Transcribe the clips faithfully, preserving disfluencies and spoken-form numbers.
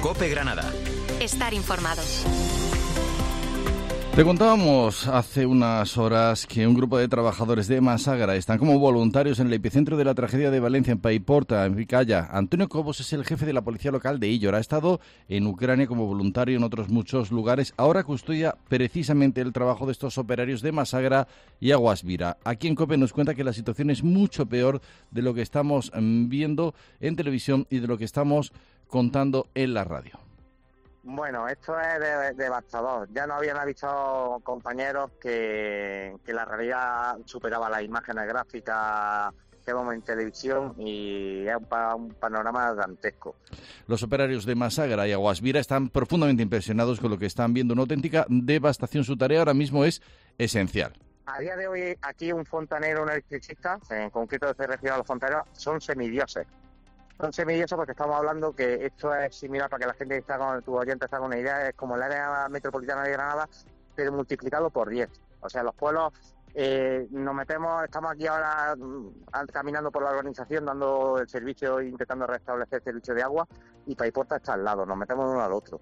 COPE Granada. Estar informado. Te contábamos hace unas horas que un grupo de trabajadores de Masagra están como voluntarios en el epicentro de la tragedia de Valencia, en Paiporta, en Vizcaya. Antonio Cobos es el jefe de la policía local de Illora. Ha estado en Ucrania como voluntario en otros muchos lugares. Ahora custodia precisamente el trabajo de estos operarios de Masagra y Aguas Vira. Aquí en COPE nos cuenta que la situación es mucho peor de lo que estamos viendo en televisión y de lo que estamos contando en la radio. Bueno, esto es de, devastador. Ya nos habían avisado compañeros que, que la realidad superaba las imágenes gráficas que vemos en televisión y es un, pa, un panorama dantesco. Los operarios de Masagra y Aguas Vira están profundamente impresionados con lo que están viendo. Una auténtica devastación. Su tarea ahora mismo es esencial. A día de hoy, aquí un fontanero, un electricista, en concreto se refiere a los fontaneros, son semidioses. Son semidiosos porque estamos hablando que esto es similar, para que la gente que está con tu oyente está con una idea, es como el área metropolitana de Granada, pero multiplicado por diez. O sea, los pueblos, eh, nos metemos, estamos aquí ahora mm, caminando por la urbanización, dando el servicio, intentando restablecer el servicio de agua, y Paiporta está al lado, nos metemos uno al otro.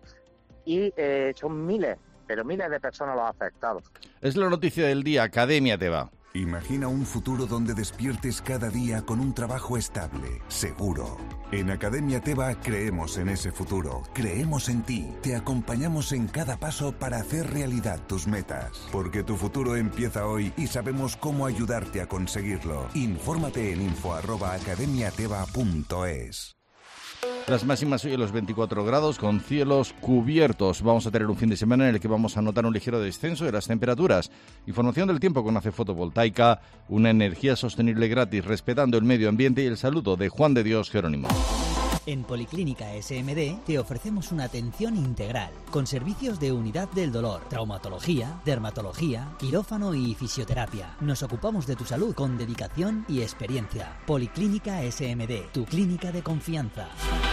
Y eh, son miles, pero miles de personas los afectados. Es la noticia del día, Academia te va. Imagina un futuro donde despiertes cada día con un trabajo estable, seguro. En Academia Teva creemos en ese futuro, creemos en ti, te acompañamos en cada paso para hacer realidad tus metas. Porque tu futuro empieza hoy y sabemos cómo ayudarte a conseguirlo. Infórmate en info arroba academiateva punto es. Las máximas hoy a los veinticuatro grados con cielos cubiertos. Vamos a tener un fin de semana en el que vamos a notar un ligero descenso de las temperaturas. Información del tiempo con A C E Fotovoltaica, una energía sostenible gratis respetando el medio ambiente y el saludo de Juan de Dios Jerónimo. En Policlínica S M D te ofrecemos una atención integral, con servicios de unidad del dolor, traumatología, dermatología, quirófano y fisioterapia. Nos ocupamos de tu salud con dedicación y experiencia. Policlínica S M D, tu clínica de confianza.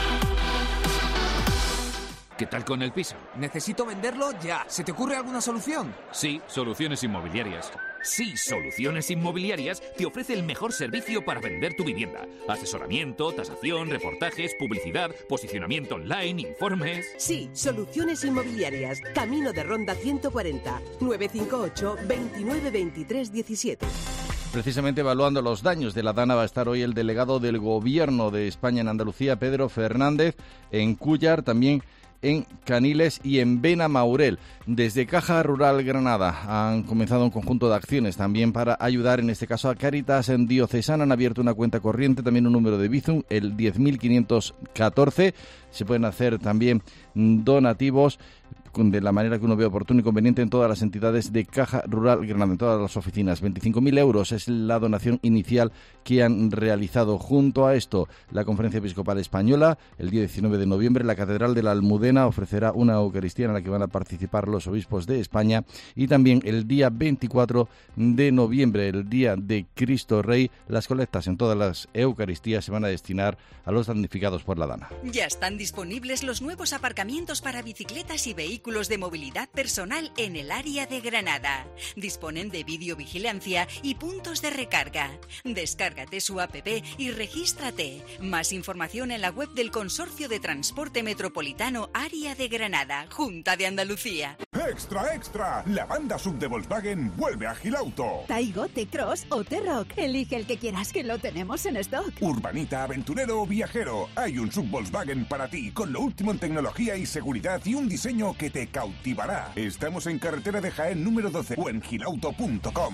¿Qué tal con el piso? Necesito venderlo ya. ¿Se te ocurre alguna solución? Sí, Soluciones Inmobiliarias. Sí, Soluciones Inmobiliarias te ofrece el mejor servicio para vender tu vivienda. Asesoramiento, tasación, reportajes, publicidad, posicionamiento online, informes... Sí, Soluciones Inmobiliarias. Camino de Ronda ciento cuarenta. nueve cinco ocho, veintinueve veintitrés diecisiete. Precisamente evaluando los daños de la Dana va a estar hoy el delegado del Gobierno de España en Andalucía, Pedro Fernández, en Cúllar, también en Caniles y en Benamaurel. Desde Caja Rural Granada han comenzado un conjunto de acciones también para ayudar, en este caso a Cáritas en Diocesana. Han abierto una cuenta corriente, también un número de Bizum, el diez mil quinientos catorce. Se pueden hacer también donativos de la manera que uno ve oportuno y conveniente en todas las entidades de Caja Rural Granada, en todas las oficinas. veinticinco mil euros es la donación inicial que han realizado. Junto a esto, la Conferencia Episcopal Española, el día diecinueve de noviembre, la Catedral de la Almudena ofrecerá una Eucaristía en la que van a participar los obispos de España, y también el día veinticuatro de noviembre, el día de Cristo Rey, las colectas en todas las Eucaristías se van a destinar a los damnificados por la Dana. Ya están disponibles los nuevos aparcamientos para bicicletas y vehículos de movilidad personal en el área de Granada. Disponen de videovigilancia y puntos de recarga. Descárgate su app y regístrate. Más información en la web del Consorcio de Transporte Metropolitano Área de Granada, Junta de Andalucía. ¡Extra, extra! La banda sub de Volkswagen vuelve a Gilauto. Taigo, T-Cross o T-Rock. Elige el que quieras, que lo tenemos en stock. Urbanita, aventurero o viajero. Hay un sub Volkswagen para ti, con lo último en tecnología y seguridad y un diseño que te cautivará. Estamos en carretera de Jaén número doce o en gilauto punto com.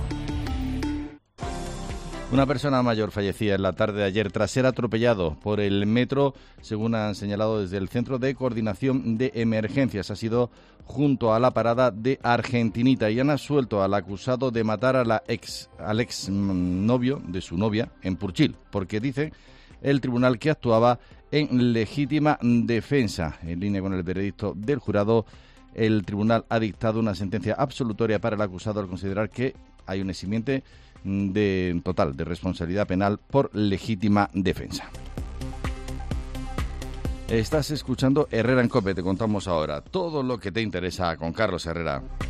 Una persona mayor fallecía en la tarde de ayer tras ser atropellado por el metro, según han señalado desde el Centro de Coordinación de Emergencias. Ha sido junto a la parada de Argentinita y han absuelto al acusado de matar a la ex, al ex novio de su novia en Purchil, porque dice el tribunal que actuaba en legítima defensa. En línea con el veredicto del jurado, el tribunal ha dictado una sentencia absolutoria para el acusado al considerar que hay un eximiente de total de responsabilidad penal por legítima defensa. Estás escuchando Herrera en COPE, te contamos ahora todo lo que te interesa con Carlos Herrera.